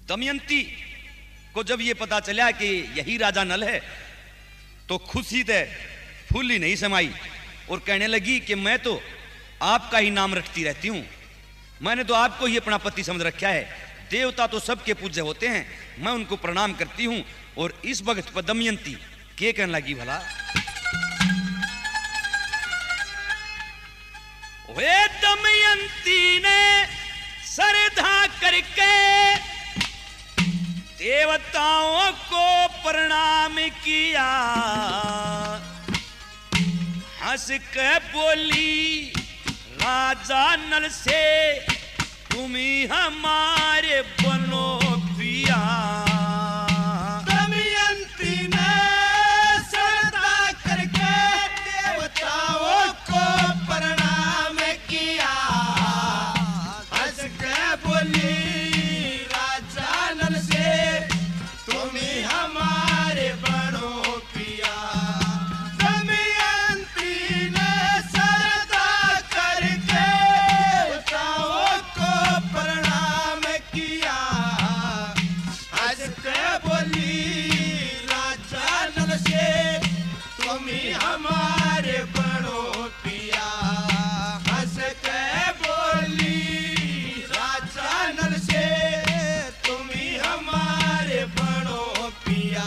दमयंती को जब ये पता चला कि यही राजा नल है तो खुशी से फूली नहीं समाई और कहने लगी कि मैं तो आपका ही नाम रखती रहती हूं, मैंने तो आपको ही अपना पति समझ रखा है। देवता तो सबके पूज्य होते हैं, मैं उनको प्रणाम करती हूं। और इस वक्त पर दमयंती के कहने लगी, भला वे दमयंती ने श्रद्धा करके देवताओं को प्रणाम किया, हंस के बोली राजा नल से तुम ही हमारे बनो पिया। दमयंती ने श्रद्धा करके देवताओं को प्रणाम किया, हंस के बोली राजा नल से तुम ही हमारे बनो पिया। दमयंती ने श्रद्धा करके देवताओं को प्रणाम किया, हंस के बोली राजा नल से तुम ही हमारे बनो पिया। हंस के बोली राजा नल से तुम ही हमारे बनो पिया।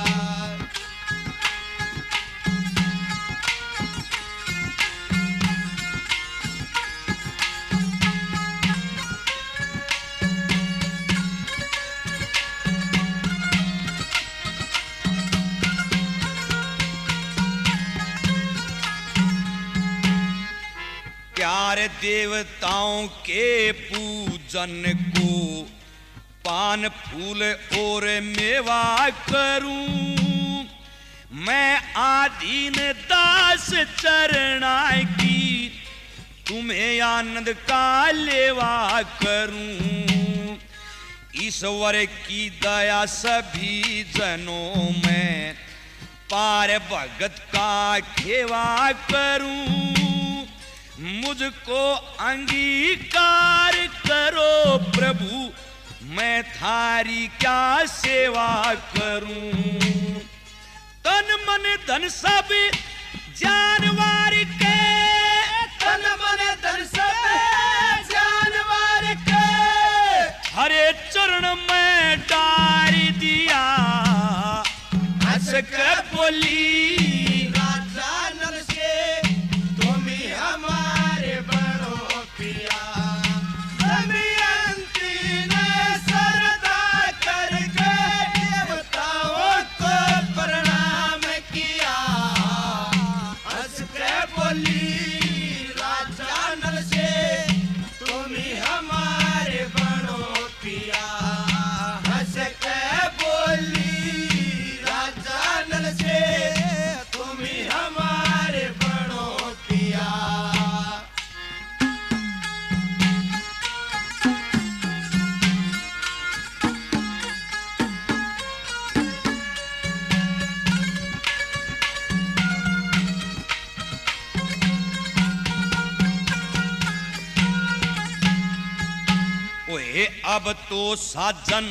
प्यारे देवताओं के पूजन को पान फूल और मेवा करूं, मैं आधीन दास चरणाई की तुम्हें आनंद का लेवा करूं। ईश्वर की दया सभी जनों में पार भगत का खेवा करूं, मुझको अंगीकार करो प्रभु, मैं थारी क्या सेवा करूं। तन मन धन सब जानवर के, तन मन धन सब जानवर के हरे चरण में डार दिया, हंस के बोली राजा नल से तुम ही हमारे बनो पिया। दमयंती ने श्रद्धा करके देवताओं को प्रणाम किया, हंस के बोली राजा नल से तुम ही हमारे बनो पिया। हंस के बोली राजा नल से तुम ही हमारे बनो पिया। ओए अब तो साजन,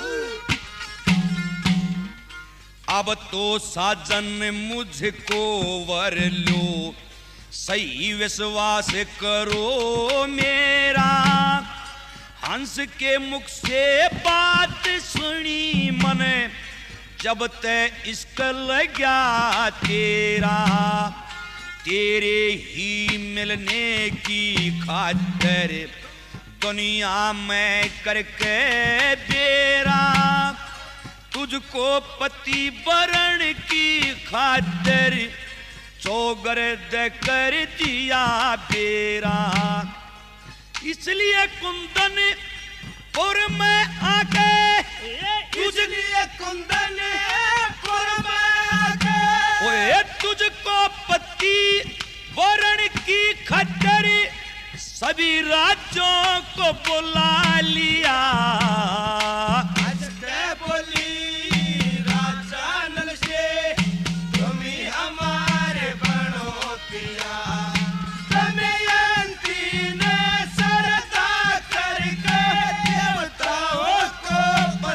अब तो साजन मुझको वर लो, सही विश्वास करो मेरा। हंस के मुख से बात सुनी मने, जब तय इश्क लगा तेरा। तेरे ही मिलने की खातिर दुनिया में करके बेरा, तुझको पति वरण की खातिर चौगर्द कर दिया बेरा। इसलिए कुंदन पुर में आके, इसलिए कुंदन पुर में आके ओए तुझको पति वरण की खातिर सभी राज्यों को बुला लिया। हंस के बोली राजा नल से तुम ही हमारे बनो पिया। दमयंती ने श्रद्धा करके देवताओं को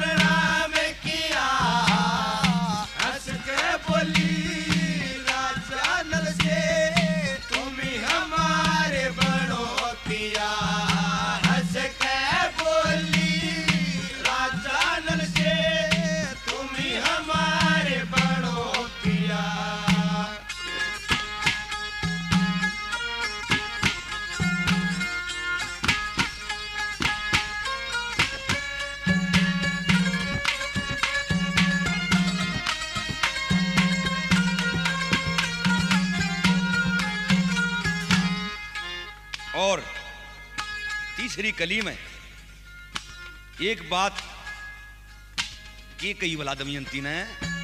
तीसरी कली में एक बात ये कही भला दमयंती ने,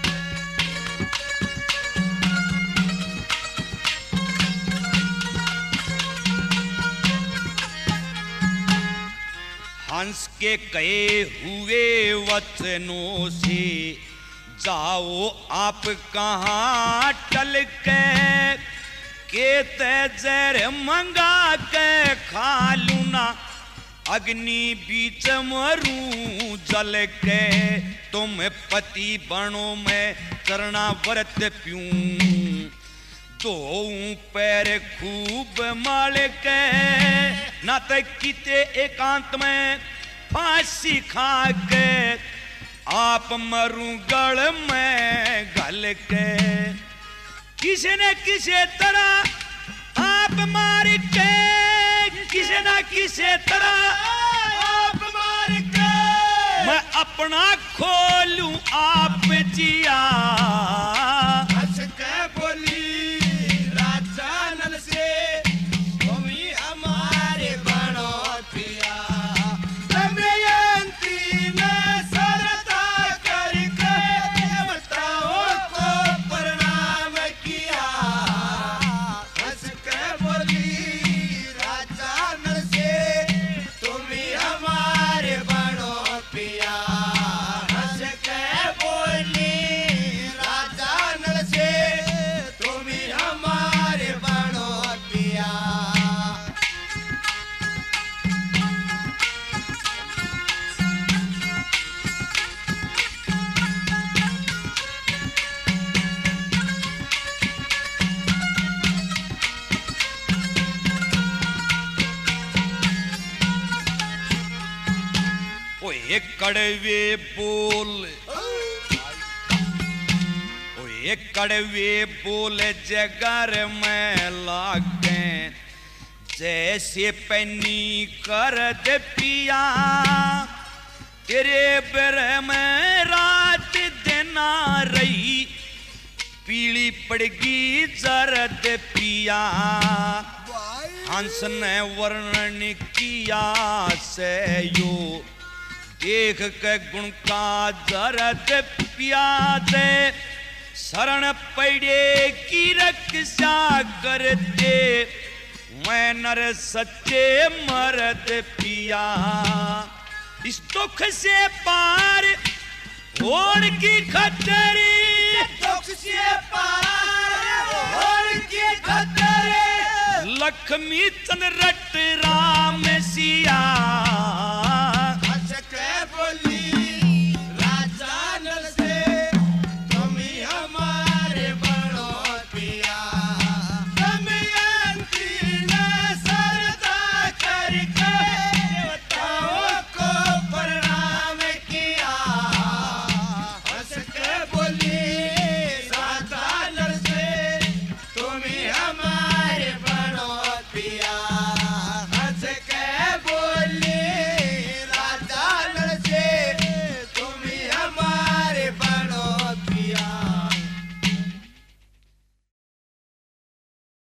हंस के कहे हुए वचनों से जाओ आप कहाँ टल के तेजर मंगा के खा लू ना, अग्नि बीच मरूं जल के, तुम पति बनो मैं करना व्रत प्यूं, दो पैर खूब माल के, न तक किते एकांत में फांसी खा के, आप मरूं गढ़ में गल के, किसी न किसी तरह आप मार के, किसी न किसी तरह आप मार के मैं अपना खोलूं आप जिया, हंस के बोली राजा नल से तुम ही हमारे बनो पिया, दमयंती ने सरता करके देवताओं को प्रणाम किया, हंस के बोली राजा नल से तुम ही हमारे बनो पिया, हंस के बोली राजा नल से तुम ही हमारे बनो पिया। ओ एक कड़वे बोल, ओ एक कड़वे बोल जगर में लागे, जैसे पन्नी कर दे पिया, तेरे बेर में रात देना रही, पीली पड़गी जरद पिया, हंस ने वर्णन किया से यो, देख के गुण का जरद पिया दे, शरण पड़े की रक्षा करते, मैं नर सच्चे मरद पिया, इस दुख से पार होड़ की खतरी, दुख से पार होड़ की खतरे, लक्ष्मी चंद रट राम सिया,